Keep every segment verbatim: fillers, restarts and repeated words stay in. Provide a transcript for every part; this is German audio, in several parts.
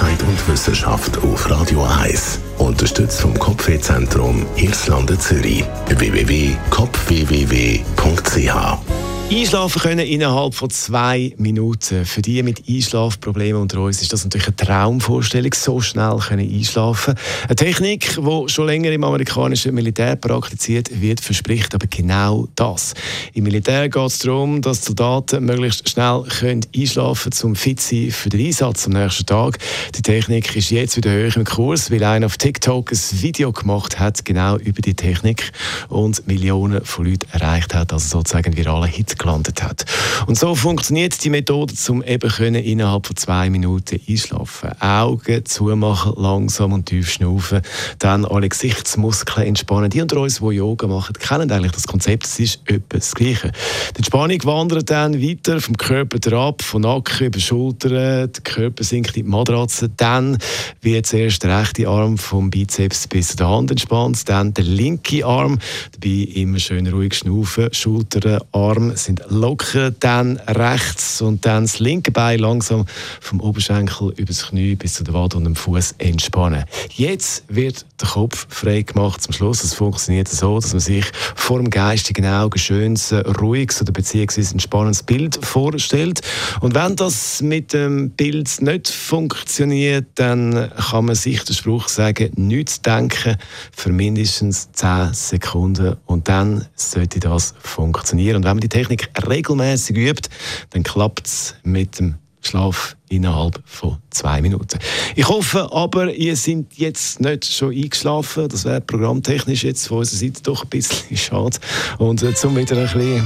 Gesundheit und Wissenschaft auf Radio eins. Unterstützt vom Kopfwehzentrum Irlande Zürich. w w w punkt kopf w w w punkt c h Einschlafen können innerhalb von zwei Minuten. Für die mit Einschlafproblemen unter uns ist das natürlich eine Traumvorstellung, so schnell können einschlafen. Eine Technik, die schon länger im amerikanischen Militär praktiziert wird, verspricht aber genau das. Im Militär geht es darum, dass die Soldaten möglichst schnell können einschlafen können, um fit zu sein für den Einsatz am nächsten Tag. Die Technik ist jetzt wieder hoch im Kurs, weil einer auf TikTok ein Video gemacht hat, genau über die Technik und Millionen von Leuten erreicht hat, also sozusagen virale Hit gelandet hat. Und so funktioniert die Methode, um eben können innerhalb von zwei Minuten einschlafen. Augen zumachen, langsam und tief schnaufen, dann alle Gesichtsmuskeln entspannen. Die unter uns, die Yoga machen, kennen eigentlich das Konzept. Es ist etwa das Gleiche. Die Entspannung wandert dann weiter vom Körper herab, von Nacken über Schultern, der Körper sinkt in die Matratze, dann wird zuerst der rechte Arm vom Bizeps bis zur Hand entspannt, dann der linke Arm, dabei immer schön ruhig schnaufen, Schultern, Arm sind locker, dann rechts und dann das linke Bein langsam vom Oberschenkel über das Knie bis zu der Wade und dem Fuß entspannen. Jetzt wird der Kopf frei gemacht zum Schluss. Es funktioniert so, dass man sich vor dem geistigen Auge schönes, ruhiges oder beziehungsweise entspannendes Bild vorstellt. Und wenn das mit dem Bild nicht funktioniert, dann kann man sich den Spruch sagen, nichts denken für mindestens zehn Sekunden und dann sollte das funktionieren. Und wenn man die Technik regelmäßig übt, dann klappt es mit dem Schlaf innerhalb von zwei Minuten. Ich hoffe aber, ihr seid jetzt nicht schon eingeschlafen. Das wäre programmtechnisch jetzt von unserer Seite doch ein bisschen schade. Und äh, zum wieder ein bisschen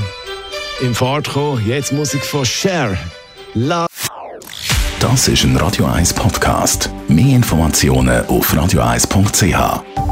in Fahrt kommen, jetzt Musik von Cher. La Das ist ein Radio eins Podcast. Mehr Informationen auf radio eins punkt c h.